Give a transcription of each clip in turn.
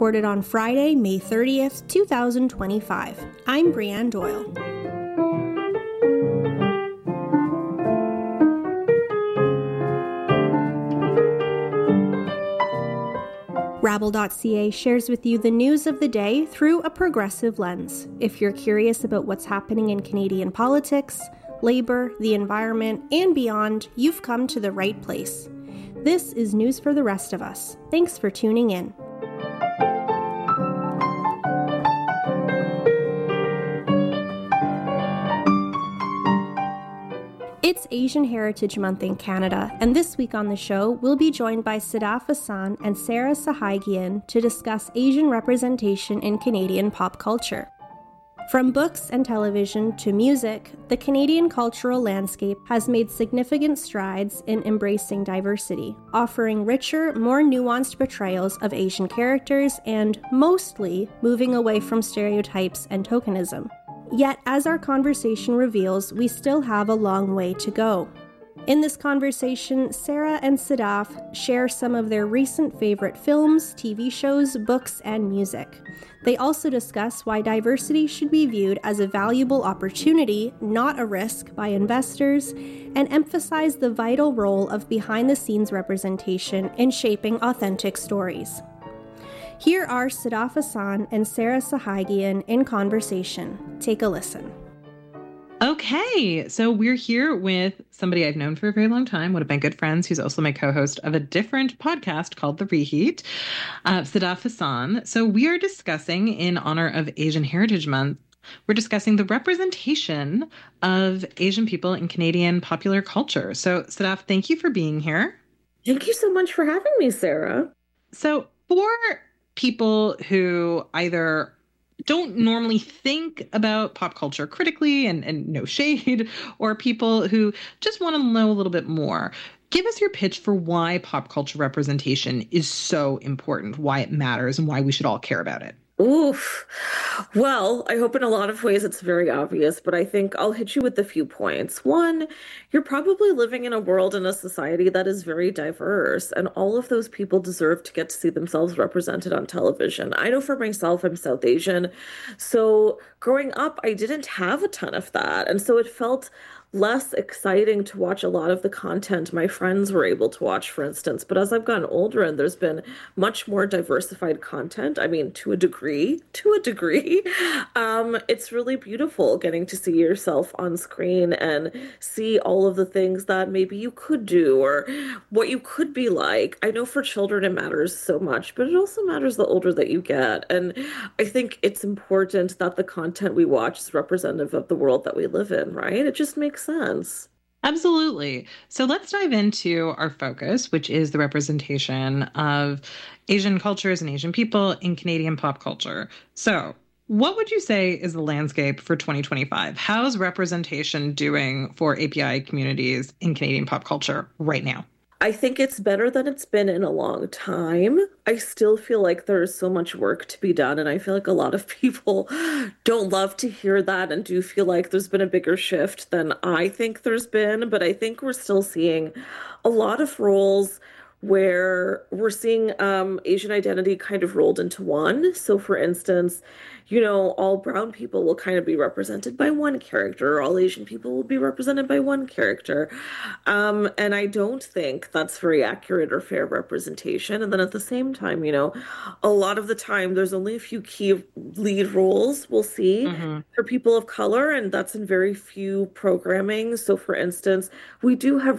Recorded on Friday, May 30th, 2025. I'm Brianne Doyle. Rabble.ca shares with you the news of the day through a progressive lens. If you're curious about what's happening in Canadian politics, labor, the environment, and beyond, you've come to the right place. This is News for the Rest of Us. Thanks for tuning in. It's Asian Heritage Month in Canada, and this week on the show, we'll be joined by Sadaf Hassan and Sarah Sahaigian to discuss Asian representation in Canadian pop culture. From books and television to music, the Canadian cultural landscape has made significant strides in embracing diversity, offering richer, more nuanced portrayals of Asian characters and, mostly, moving away from stereotypes and tokenism. Yet, as our conversation reveals, we still have a long way to go. In this conversation, Sarah and Sadaf share some of their recent favorite films, TV shows, books, and music. They also discuss why diversity should be viewed as a valuable opportunity, not a risk, by investors, and emphasize the vital role of behind-the-scenes representation in shaping authentic stories. Here are Sadaf Hassan and Sarah Sahaigian in conversation. Take a listen. Okay, so we're here with somebody I've known for a very long time, one of my good friends, who's also my co-host of a different podcast called The Reheat, Sadaf Hassan. So we are discussing, in honor of Asian Heritage Month, we're discussing the representation of Asian people in Canadian popular culture. So Sadaf, thank you for being here. Thank you so much for having me, Sarah. So for people who either don't normally think about pop culture critically and no shade, or people who just want to know a little bit more, give us your pitch for why pop culture representation is so important, why it matters, and why we should all care about it. Oof. Well, I hope in a lot of ways it's very obvious, but I think I'll hit you with a few points. One, you're probably living in a world and a society that is very diverse, and all of those people deserve to get to see themselves represented on television. I know for myself, I'm South Asian, so growing up, I didn't have a ton of that, and so it felt less exciting to watch a lot of the content my friends were able to watch, for instance. But as I've gotten older and there's been much more diversified content, I mean, to a degree, it's really beautiful getting to see yourself on screen and see all of the things that maybe you could do or what you could be like. I know for children it matters so much, but it also matters the older that you get. And I think it's important that the content we watch is representative of the world that we live in, right? It just makes sense. Absolutely. So let's dive into our focus, which is the representation of Asian cultures and Asian people in Canadian pop culture. So what would you say is the landscape for 2025? How's representation doing for API communities in Canadian pop culture right now? I think it's better than it's been in a long time. I still feel like there's so much work to be done, and I feel like a lot of people don't love to hear that and do feel like there's been a bigger shift than I think there's been, but I think we're still seeing a lot of roles where we're seeing Asian identity kind of rolled into one. So for instance, all brown people will kind of be represented by one character, or all Asian people will be represented by one character. And I don't think that's very accurate or fair representation. And then at the same time, a lot of the time there's only a few key lead roles we'll see for people of color, and that's in very few programming. So for instance, we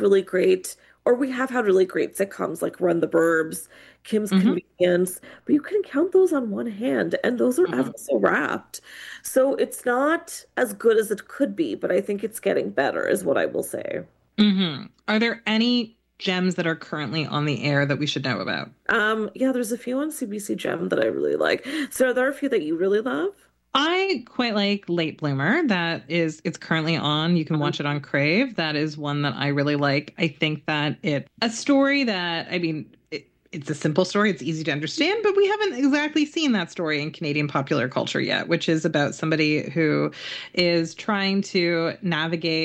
have had really great sitcoms like Run the Burbs, Kim's Convenience, but you can count those on one hand, and those are ever so wrapped. So it's not as good as it could be, but I think it's getting better, is what I will say. Are there any gems that are currently on the air that we should know about? Yeah, there's a few on CBC Gem that I really like. So are there a few that you really love? I quite like Late Bloomer. It's currently on. You can watch it on Crave. That is one that I really like. I think that a story that, it's a simple story. It's easy to understand, but we haven't exactly seen that story in Canadian popular culture yet, which is about somebody who is trying to navigate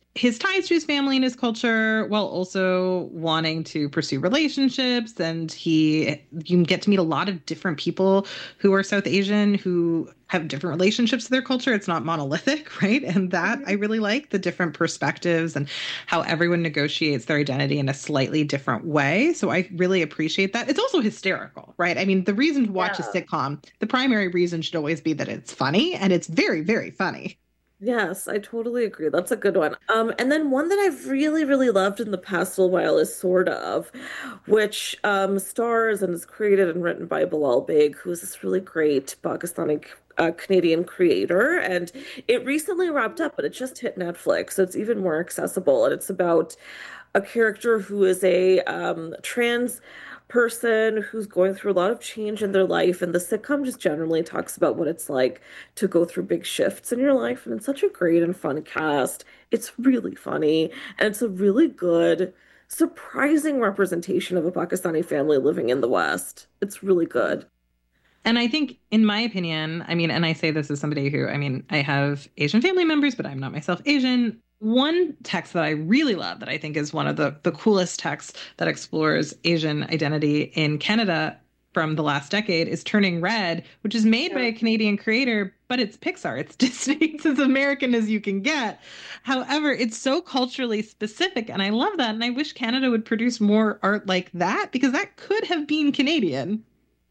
his ties to his family and his culture while also wanting to pursue relationships. And you can get to meet a lot of different people who are South Asian who have different relationships to their culture. It's not monolithic, right? And that I really like, the different perspectives and how everyone negotiates their identity in a slightly different way. So I really appreciate that. It's also hysterical, right? I mean, the reason to watch a sitcom, the primary reason should always be that it's funny, and it's very, very funny. Yes, I totally agree. That's a good one. And then one that I've really, really loved in the past little while is Sort of, which stars and is created and written by Bilal Baig, who's this really great Pakistani Canadian creator. And it recently wrapped up, but it just hit Netflix, so it's even more accessible. And it's about a character who is a trans person who's going through a lot of change in their life. And the sitcom just generally talks about what it's like to go through big shifts in your life. And it's such a great and fun cast. It's really funny. And it's a really good, surprising representation of a Pakistani family living in the West. It's really good. And I think, in my opinion, I mean, and I say this as somebody who, I mean, I have Asian family members, but I'm not myself Asian. One text that I really love that I think is one of the coolest texts that explores Asian identity in Canada from the last decade is Turning Red, which is made by a Canadian creator, but it's Pixar. It's Disney. It's as American as you can get. However, it's so culturally specific, and I love that. And I wish Canada would produce more art like that, because that could have been Canadian.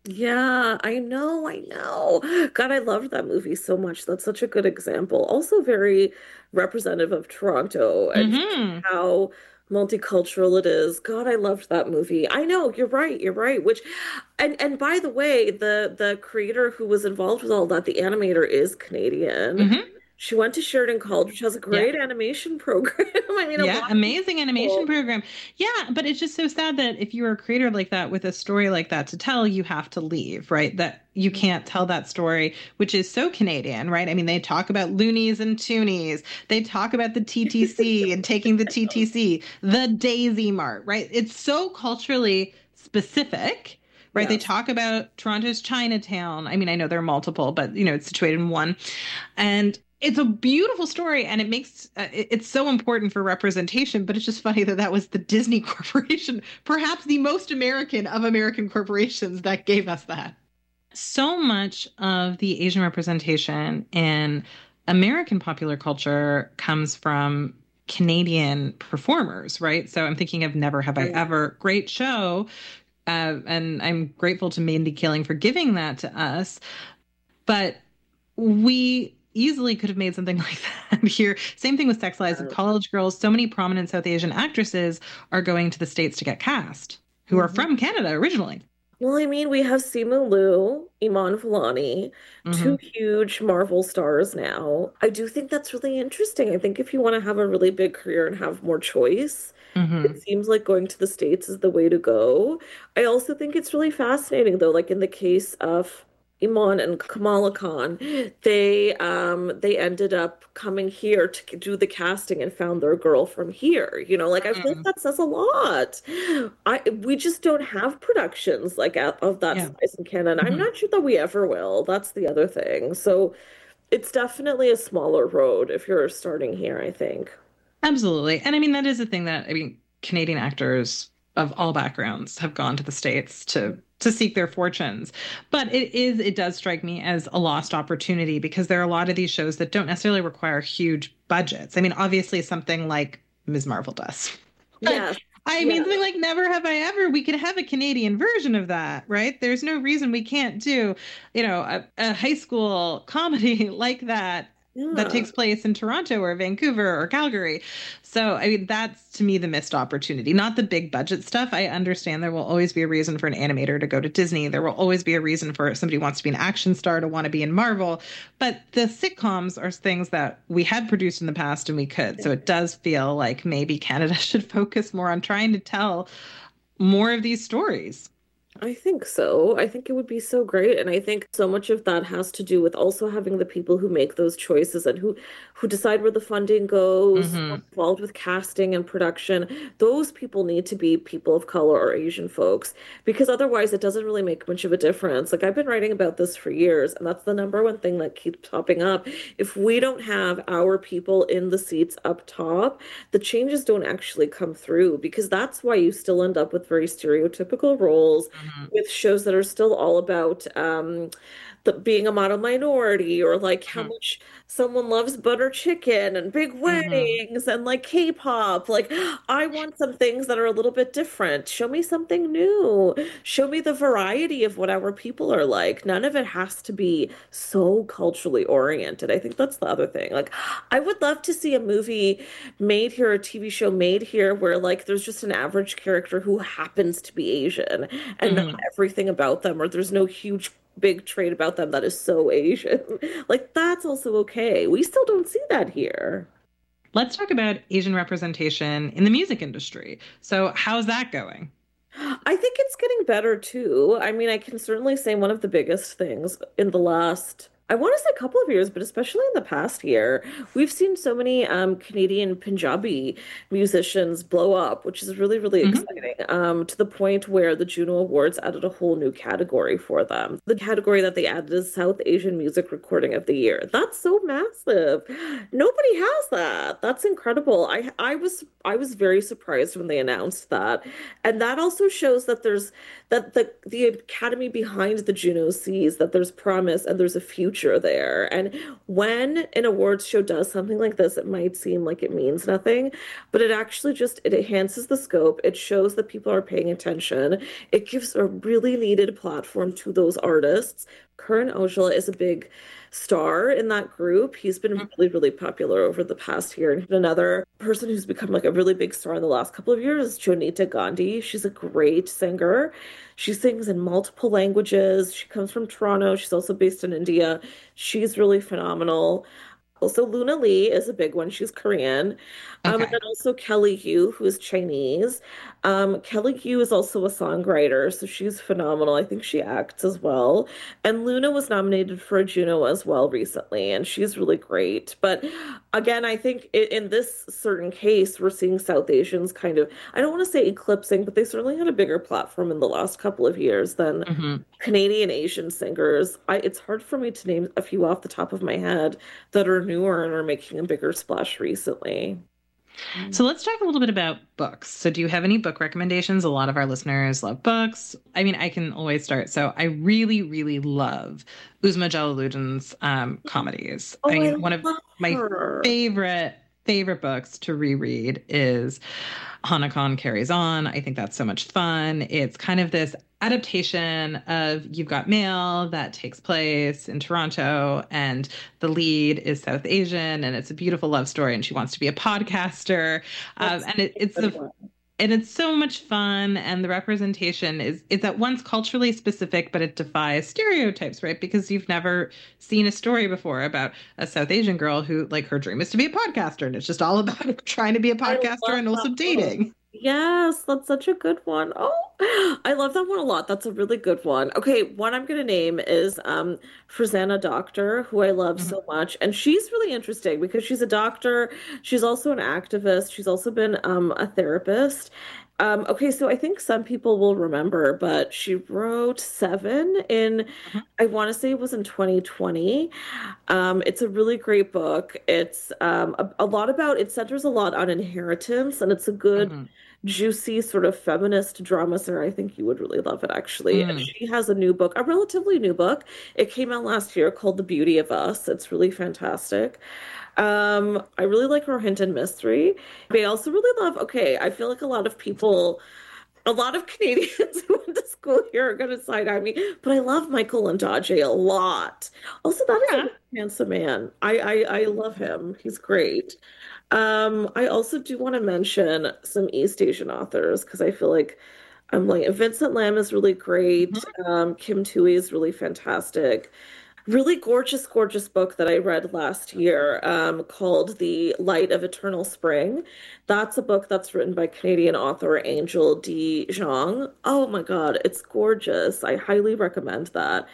Yeah, I know, I know. God, I loved that movie so much. That's such a good example. Also very representative of Toronto and how multicultural it is. God, I loved that movie. I know, you're right, you're right. Which and by the way, the creator who was involved with all that, the animator is Canadian. She went to Sheridan College, which has a great animation program. I mean, amazing animation program. Yeah, but it's just so sad that if you're a creator like that with a story like that to tell, you have to leave, right? That you can't tell that story, which is so Canadian, right? I mean, they talk about loonies and toonies. They talk about the TTC and taking the TTC, the Daisy Mart, right? It's so culturally specific. Right. Yes. They talk about Toronto's Chinatown. I mean, I know there are multiple, but, it's situated in one. And it's a beautiful story, and it makes it's so important for representation. But it's just funny that was the Disney Corporation, perhaps the most American of American corporations, that gave us that. So much of the Asian representation in American popular culture comes from Canadian performers, right? So I'm thinking of Never Have I Ever, great show. And I'm grateful to Mindy Kaling for giving that to us. But we easily could have made something like that here. Same thing with Sex Lives of College Girls. So many prominent South Asian actresses are going to the States to get cast who are from Canada originally. Well, I mean, we have Simu Liu, Iman Vellani, two huge Marvel stars now. I do think that's really interesting. I think if you want to have a really big career and have more choice, it seems like going to the States is the way to go. I also think it's really fascinating, though, like in the case of Iman and Kamala Khan, they ended up coming here to do the casting and found their girl from here. I feel like that says a lot. We just don't have productions like of that size in Canada. I'm not sure that we ever will. That's the other thing. So it's definitely a smaller road if you're starting here, I think. Absolutely. And I mean, that is the thing that, Canadian actors of all backgrounds have gone to the States to seek their fortunes. But it does strike me as a lost opportunity, because there are a lot of these shows that don't necessarily require huge budgets. I mean, obviously something like Ms. Marvel does. Yeah. I mean, something like Never Have I Ever, we could have a Canadian version of that, right? There's no reason we can't do, a high school comedy like that. That takes place in Toronto or Vancouver or Calgary. So, I mean, that's to me the missed opportunity, not the big budget stuff. I understand there will always be a reason for an animator to go to Disney. There will always be a reason for somebody who wants to be an action star to want to be in Marvel. But the sitcoms are things that we had produced in the past and we could. So it does feel like maybe Canada should focus more on trying to tell more of these stories. I think so. I think it would be so great. And I think so much of that has to do with also having the people who make those choices and who decide where the funding goes, who are Hmm. involved with casting and production. Those people need to be people of color or Asian folks because otherwise it doesn't really make much of a difference. Like I've been writing about this for years, and that's the number one thing that keeps popping up. If we don't have our people in the seats up top, the changes don't actually come through because that's why you still end up with very stereotypical roles Hmm. with shows that are still all about being a model minority or like how Hmm. much someone loves butter chicken and big Hmm. weddings and like K-pop. Like, I want some things that are a little bit different. Show me something new. Show me the variety of what our people are like. None of it has to be so culturally oriented. I think that's the other thing. Like, I would love to see a movie made here, a TV show made here where like there's just an average character who happens to be Asian and not Hmm. everything about them, or there's no huge big trait about them that is so Asian. Like that's also okay. We still don't see that here. Let's talk about Asian representation in the music industry. So, how's that going? I think it's getting better too. I mean, I can certainly say one of the biggest things in the last, I want to say a couple of years, but especially in the past year, we've seen so many Canadian Punjabi musicians blow up, which is really, really Hmm. exciting. To the point where the Juno Awards added a whole new category for them. The category that they added is South Asian Music Recording of the Year. That's so massive. Nobody has that. That's incredible. I was very surprised when they announced that. And that also shows that the academy behind the Juno sees that there's promise and there's a future there. And when an awards show does something like this, it might seem like it means nothing, but it actually just it enhances the scope. It shows that people are paying attention. It gives a really needed platform to those artists. Karan Ojala is a big star in that group. He's been really, really popular over the past year. And another person who's become like a really big star in the last couple of years is Jonita Gandhi. She's a great singer. She sings in multiple languages. She comes from Toronto. She's also based in India. She's really phenomenal. Also, Luna Lee is a big one. She's Korean. And Okay. then also Kelly Yu, who is Chinese. Kelly Yu is also a songwriter, so she's phenomenal. I think she acts as well. And Luna was nominated for a Juno as well recently, and she's really great. But again, I think in this certain case, we're seeing South Asians kind of, I don't want to say eclipsing, but they certainly had a bigger platform in the last couple of years than Hmm. Canadian Asian singers. It's hard for me to name a few off the top of my head that are newer and are making a bigger splash recently. So let's talk a little bit about books. So do you have any book recommendations? A lot of our listeners love books. I mean, I can always start. So I really, really love Uzma Jalaluddin's comedies. I Oh, I mean, one of love my her. favorite books to reread is Hana Khan Carries On. I think that's so much fun. It's kind of this adaptation of You've Got Mail that takes place in Toronto, and the lead is South Asian, and it's a beautiful love story, and she wants to be a podcaster. That's And a good one. it's so much fun, and the representation is it's at once culturally specific, but it defies stereotypes, right? Because you've never seen a story before about a South Asian girl who like her dream is to be a podcaster, and it's just all about her trying to be a I podcaster love and that also book. dating. Yes, that's such a good one. Oh, I love that one a lot. That's a really good one. Okay, one I'm gonna name is Frizana Doctor, who I love Mhm. so much. And she's really interesting because she's a doctor, she's also an activist, she's also been a therapist. Okay, so I think some people will remember, but she wrote Seven in, Mhm. I want to say it was in 2020. It's a really great book. It's a lot about, it centers a lot on inheritance, and it's a good, Mhm. juicy sort of feminist drama. Sarah, I think you would really love it, actually. And Mm. she has a new book, a relatively new book. It came out last year called The Beauty of Us. It's really fantastic. I really like Rohinton Mystery. But I also really love, okay, I feel like a lot of Canadians who went to school here are going to side eye me, but I love Michael Ondaatje a lot. Also, that is a Yeah. really handsome man. I love him. He's great. I also do want to mention some East Asian authors because I feel like I'm like Vincent Lam is really great. Mhm. Kim Tui is really fantastic. really gorgeous, gorgeous book that I read last year called The Light of Eternal Spring. That's a book that's written by Canadian author Angel D. Zhang. Oh my God, it's gorgeous. I highly recommend that.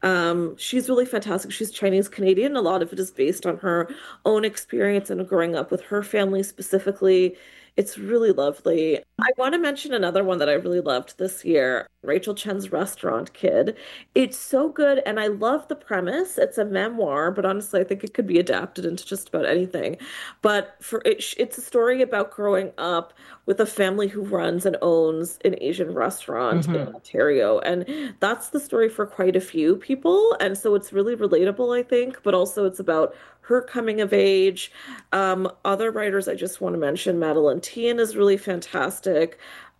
She's really fantastic. She's Chinese Canadian. A lot of it is based on her own experience and growing up with her family specifically. It's really lovely. I want to mention another one that I really loved this year, Rachel Chen's Restaurant Kid. It's so good, and I love the premise. It's a memoir, but honestly, I think it could be adapted into just about anything. But it's a story about growing up with a family who runs and owns an Asian restaurant in Hmm. Ontario, and that's the story for quite a few people. And so it's really relatable, I think, but also it's about her coming of age. Other writers I just want to mention, Madeline Tian is really fantastic.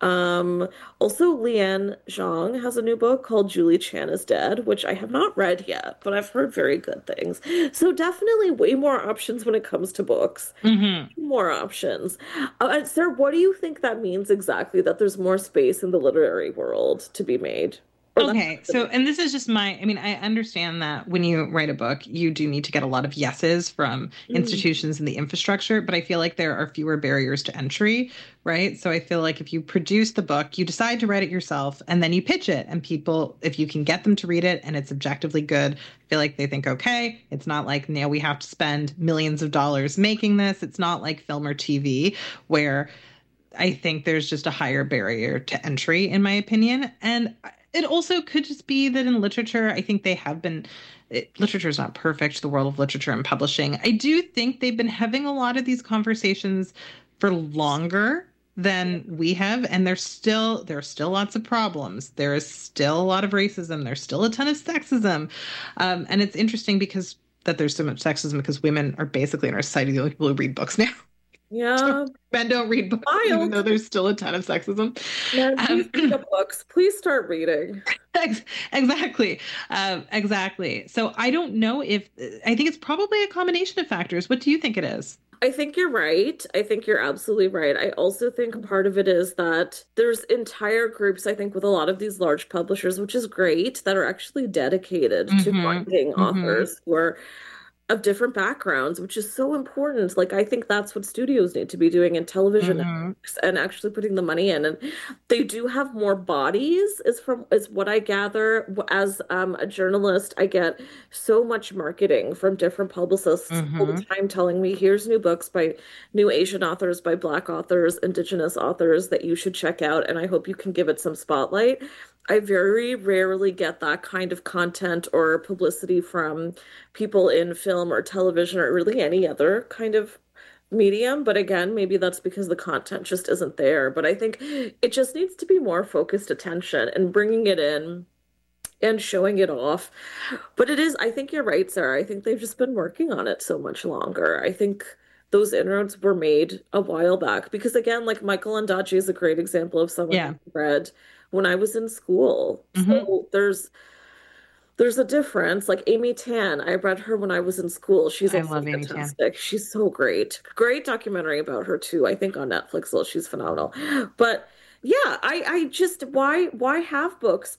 Um, Also, Lian Zhang has a new book called Julie Chan is Dead, which I have not read yet, but I've heard very good things. So definitely way more options when it comes to books. Hmm. More options. And Sarah, what do you think that means exactly, that there's more space in the literary world to be made? Or that Okay, so and this is just I mean, I understand that when you write a book, you do need to get a lot of yeses from Mm, institutions and the infrastructure, but I feel like there are fewer barriers to entry, right? So I feel like if you produce the book, you decide to write it yourself, and then you pitch it, and people, if you can get them to read it and it's objectively good, I feel like they think, okay, it's not like now we have to spend millions of dollars making this. It's not like film or TV where I think there's just a higher barrier to entry, in my opinion. And it also could just be that in literature, I think they have been, literature is not perfect, the world of literature and publishing. I do think they've been having a lot of these conversations for longer than we have. And there are still lots of problems. There is still a lot of racism. There's still a ton of sexism. And it's interesting because that there's so much sexism because women are basically in our society the only people who read books now. yeah, Men don't read books, even though wild. there's still a ton of sexism. Man, please pick Um, up books. Please start reading. exactly. Exactly. So I don't know if, I think it's probably a combination of factors. What do you think it is? I think you're right. I think you're absolutely right. I also think part of it is that there's entire groups, I think, with a lot of these large publishers, which is great, that are actually dedicated to Hmm. finding Hmm. authors who are of different backgrounds, which is so important. Like, I think that's what studios need to be doing in television Hmm. and actually putting the money in. And they do have more bodies, is what I gather. As a journalist, I get so much marketing from different publicists all the Hmm. time telling me, here's new books by new Asian authors, by Black authors, Indigenous authors that you should check out, and I hope you can give it some spotlight. I very rarely get that kind of content or publicity from people in film or television or really any other kind of medium. But again, maybe that's because the content just isn't there. But I think it just needs to be more focused attention and bringing it in and showing it off. But it is, I think you're right, Sarah. I think they've just been working on it so much longer. I think those inroads were made a while back because again, like Michael Ondaatje is a great example of someone who Yeah. I read when I was in school. Hmm. So there's a difference. Like Amy Tan, I read her when I was in school. She's I also love Amy Tan. fantastic. She's so great. Great documentary about her too. I think on Netflix, so she's phenomenal. But yeah, I just why have books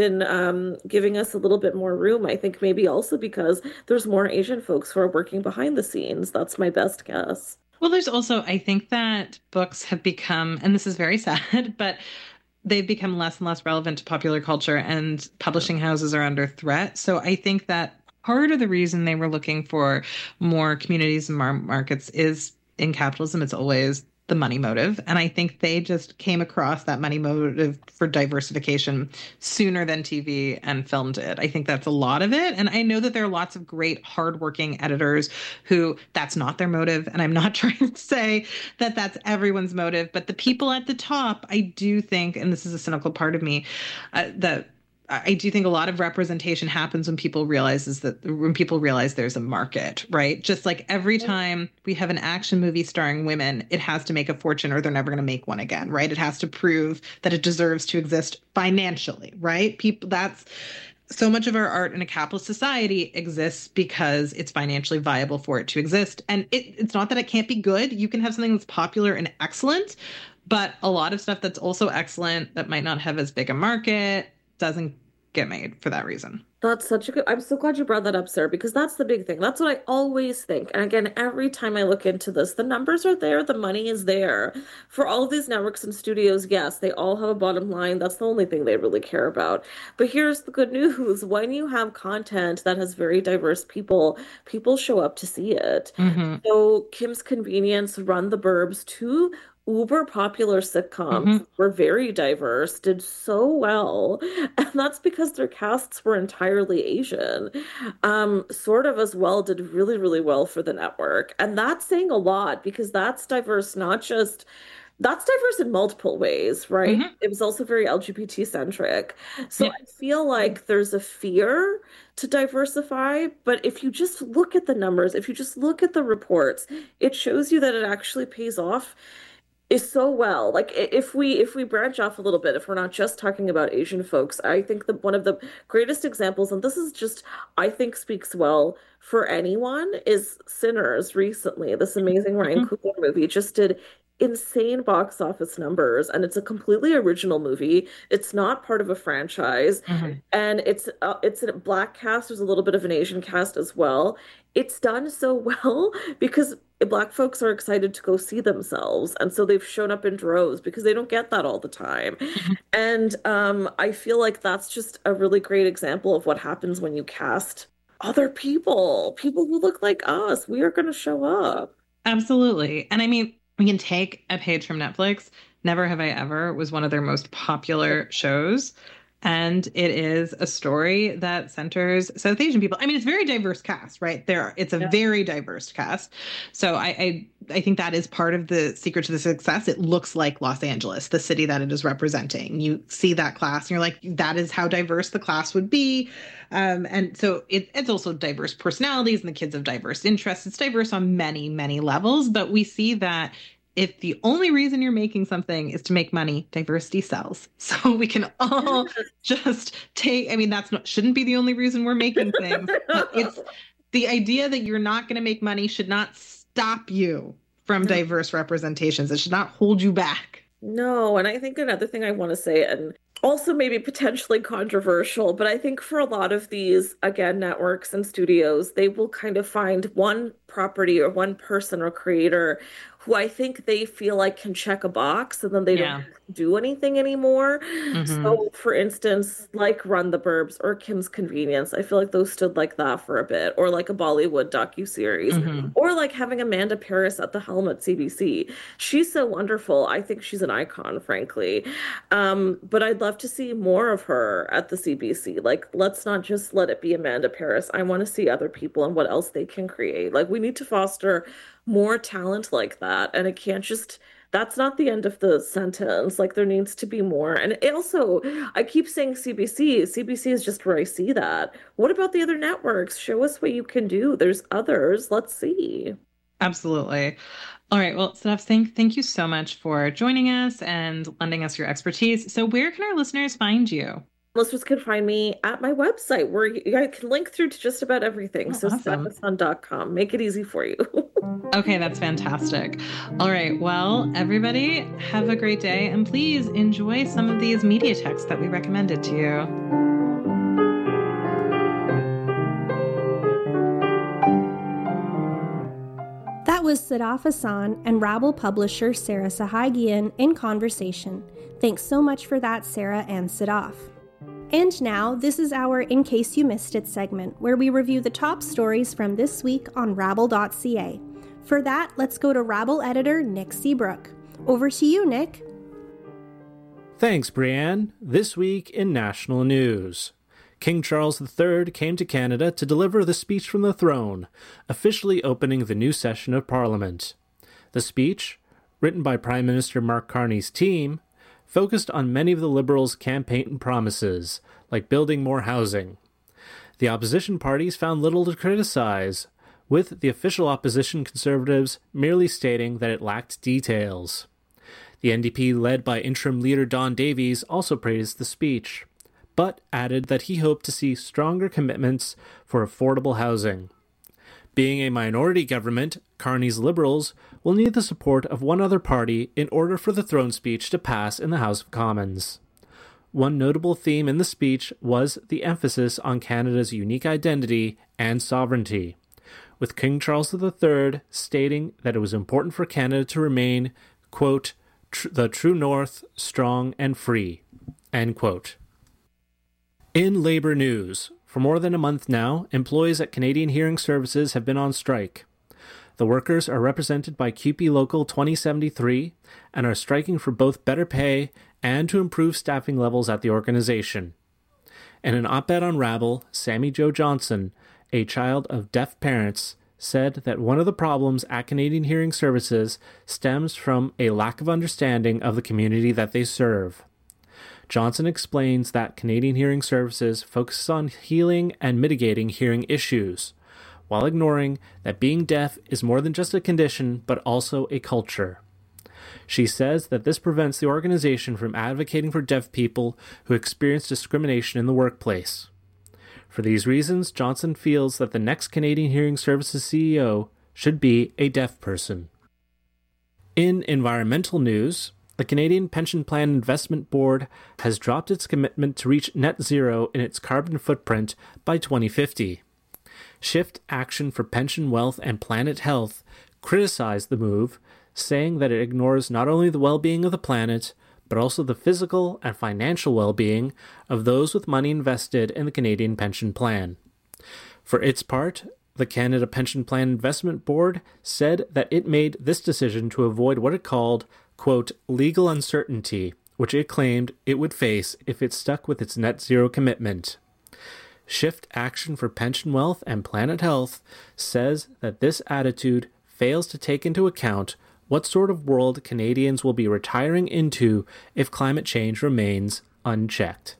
been giving us a little bit more room? I think maybe also because there's more Asian folks who are working behind the scenes. That's my best guess. Well, there's also, I think that books have become, and this is very sad, but they've become less and less relevant to popular culture and publishing houses are under threat. So I think that part of the reason they were looking for more communities and markets is in capitalism, it's always the money motive. And I think they just came across that money motive for diversification sooner than TV and film did. I think that's a lot of it. And I know that there are lots of great, hardworking editors who that's not their motive. And I'm not trying to say that that's everyone's motive, but the people at the top, I do think, and this is a cynical part of me, that I do think a lot of representation happens when people realize there's a market, right? Just like every time we have an action movie starring women, it has to make a fortune or they're never going to make one again, right? It has to prove that it deserves to exist financially, right? People, that's so much of our art in a capitalist society exists because it's financially viable for it to exist. And it's not that it can't be good. You can have something that's popular and excellent, but a lot of stuff that's also excellent that might not have as big a market doesn't get made for that reason. That's such a good. I'm so glad you brought that up, Sarah, because that's the big thing. That's what I always think. And again, every time I look into this, the numbers are there, the money is there. For all of these networks and studios, yes, they all have a bottom line. That's the only thing they really care about. But here's the good news. When you have content that has very diverse people, people show up to see it. Hmm. So Kim's Convenience, Run the Burbs, two uber popular sitcoms Hmm. were very diverse, did so well. And that's because their casts were entirely Asian. Sort of as well did really, really well for the network. And that's saying a lot because that's diverse, not just that's diverse in multiple ways, right? Hmm. It was also very LGBT centric. So Yeah. I feel like there's a fear to diversify, but if you just look at the numbers, if you just look at the reports, it shows you that it actually pays off is so well. Like if we branch off a little bit, if we're not just talking about Asian folks, I think that one of the greatest examples, and this is just I think speaks well for anyone, is Sinners recently. This amazing Ryan Hmm. Coogler movie just did insane box office numbers, and it's a completely original movie. It's not part of a franchise, Hmm. and it's a black cast. There's a little bit of an Asian cast as well. It's done so well because black folks are excited to go see themselves, and so they've shown up in droves because they don't get that all the time. And I feel like that's just a really great example of what happens when you cast other people, people who look like us. We are going to show up. Absolutely. And I mean, we can take a page from Netflix. Never Have I Ever was one of their most popular shows. And it is a story that centers South Asian people. I mean, it's a very diverse cast, right? It's a Yeah. very diverse cast. So I think that is part of the secret to the success. It looks like Los Angeles, the city that it is representing. You see that class, and you're like, that is how diverse the class would be. And so it's also diverse personalities, and the kids have diverse interests. It's diverse on many, many levels. But we see that if the only reason you're making something is to make money, diversity sells. So we can all just take, I mean, that's not, shouldn't be the only reason we're making things, but it's the idea that you're not going to make money should not stop you from diverse representations. It should not hold you back. No, and I think another thing I want to say, and also maybe potentially controversial, but I think for a lot of these, again, networks and studios, they will kind of find one property or one person or creator who I think they feel like can check a box and then they don't Yeah. have to do anything anymore. Hmm. So, for instance, like Run the Burbs or Kim's Convenience, I feel like those stood like that for a bit, or like a Bollywood docuseries, Hmm. or like having Amanda Paris at the helm at CBC. She's so wonderful. I think she's an icon, frankly. But I'd love to see more of her at the CBC. Like, let's not just let it be Amanda Paris. I want to see other people and what else they can create. Like, we need to foster more talent like that. And it can't just, that's not the end of the sentence. Like, there needs to be more. And it also, I keep saying CBC. CBC is just where I see that. What about the other networks? Show us what you can do. There's others. Let's see. Absolutely. All right. Well, Steph, thank you so much for joining us and lending us your expertise. So where can our listeners find you? Listeners can find me at my website where I can link through to just about everything. Oh, So awesome. stephason.com. Make it easy for you. Okay, that's fantastic. All right. Well, everybody, have a great day, and please enjoy some of these media texts that we recommended to you. That was Sadaf Hassan and Rabble publisher Sarah Sahaigian in conversation. Thanks so much for that, Sarah and Sadaf. And now, this is our In Case You Missed It segment, where we review the top stories from this week on Rabble.ca. For that, let's go to Rabble editor Nick Seabrook. Over to you, Nick. Thanks, Brianne. This week in national news. King Charles III came to Canada to deliver the speech from the throne, officially opening the new session of Parliament. The speech, written by Prime Minister Mark Carney's team, focused on many of the Liberals' campaign promises, like building more housing. The opposition parties found little to criticize, with the official opposition Conservatives merely stating that it lacked details. The NDP, led by interim leader Don Davies, also praised the speech, but added that he hoped to see stronger commitments for affordable housing. Being a minority government, Carney's Liberals will need the support of one other party in order for the throne speech to pass in the House of Commons. One notable theme in the speech was the emphasis on Canada's unique identity and sovereignty, with King Charles III stating that it was important for Canada to remain, quote, the true north, strong and free, end quote. In labor news, for more than a month now, employees at Canadian Hearing Services have been on strike. The workers are represented by CUPE Local 2073 and are striking for both better pay and to improve staffing levels at the organization. In an op-ed on Rabble, Sammy Jo Johnson, a child of deaf parents, said that one of the problems at Canadian Hearing Services stems from a lack of understanding of the community that they serve. Johnson explains that Canadian Hearing Services focuses on healing and mitigating hearing issues, while ignoring that being deaf is more than just a condition, but also a culture. She says that this prevents the organization from advocating for deaf people who experience discrimination in the workplace. For these reasons, Johnson feels that the next Canadian Hearing Services CEO should be a deaf person. In environmental news, the Canadian Pension Plan Investment Board has dropped its commitment to reach net zero in its carbon footprint by 2050. Shift Action for Pension Wealth and Planet Health criticized the move, saying that it ignores not only the well-being of the planet, but also the physical and financial well-being of those with money invested in the Canadian Pension Plan. For its part, the Canada Pension Plan Investment Board said that it made this decision to avoid what it called, quote, legal uncertainty, which it claimed it would face if it stuck with its net zero commitment. Shift Action for Pension Wealth and Planet Health says that this attitude fails to take into account what sort of world Canadians will be retiring into if climate change remains unchecked.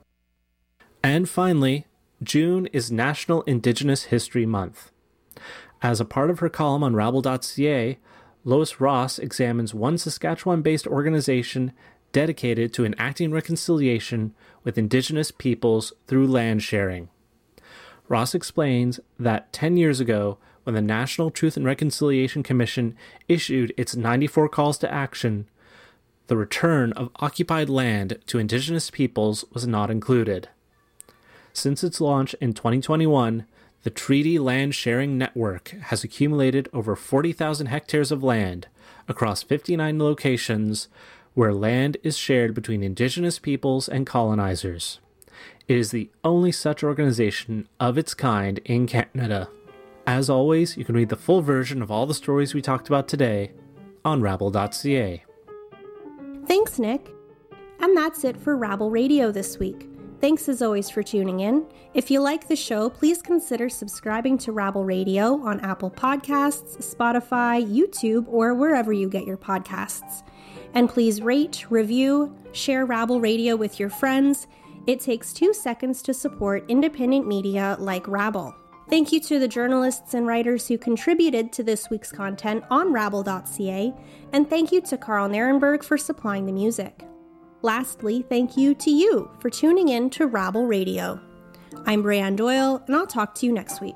And finally, June is National Indigenous History Month. As a part of her column on Rabble.ca, Lois Ross examines one Saskatchewan-based organization dedicated to enacting reconciliation with Indigenous peoples through land sharing. Ross explains that 10 years ago, when the National Truth and Reconciliation Commission issued its 94 calls to action, the return of occupied land to Indigenous peoples was not included. Since its launch in 2021, the Treaty Land Sharing Network has accumulated over 40,000 hectares of land across 59 locations where land is shared between Indigenous peoples and colonizers. It is the only such organization of its kind in Canada. As always, you can read the full version of all the stories we talked about today on Rabble.ca. Thanks, Nick. And that's it for Rabble Radio this week. Thanks as always for tuning in. If you like the show, please consider subscribing to Rabble Radio on Apple Podcasts, Spotify, YouTube, or wherever you get your podcasts. And please rate, review, share Rabble Radio with your friends. It takes 2 seconds to support independent media like Rabble. Thank you to the journalists and writers who contributed to this week's content on Rabble.ca, and thank you to Carl Nierenberg for supplying the music. Lastly, thank you to you for tuning in to Rabble Radio. I'm Brianne Doyle, and I'll talk to you next week.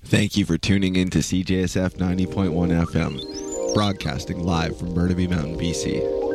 Thank you for tuning in to CJSF 90.1 FM, broadcasting live from Burnaby Mountain, BC.